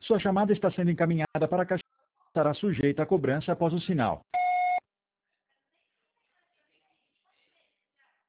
Sua chamada está sendo encaminhada para a caixa. Estará sujeita a cobrança após o sinal.